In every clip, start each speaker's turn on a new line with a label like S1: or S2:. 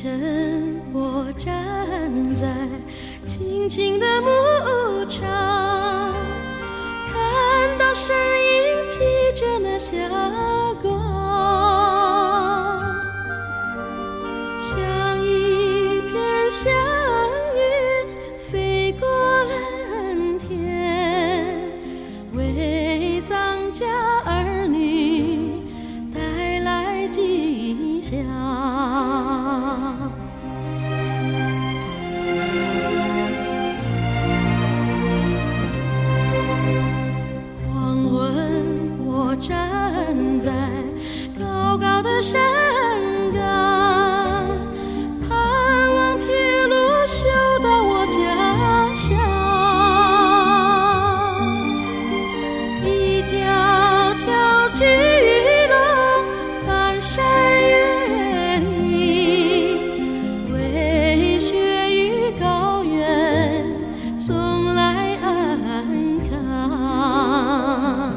S1: 晨，我站在青青的牧场，看到身影披着那霞光，像一片祥云飞过蓝天，为藏家儿女带来吉祥。黄昏，我站在高高的山岗，盼望铁路修到我家乡，一条条巨龙翻山越岭，为雪与高原送来安康。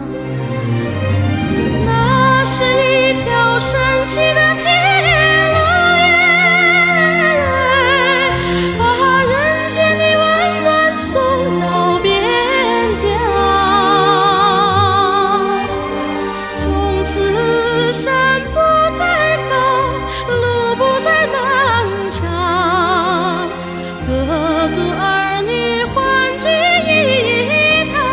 S1: 那是一条神奇的铁路耶，把人间的温暖送到边疆。从此山不再高，路不再漫长，各族儿女欢聚一堂。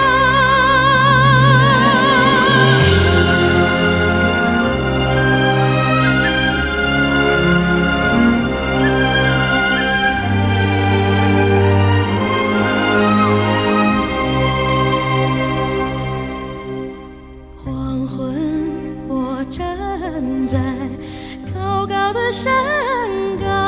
S1: 黄昏，我站在高高的山岗，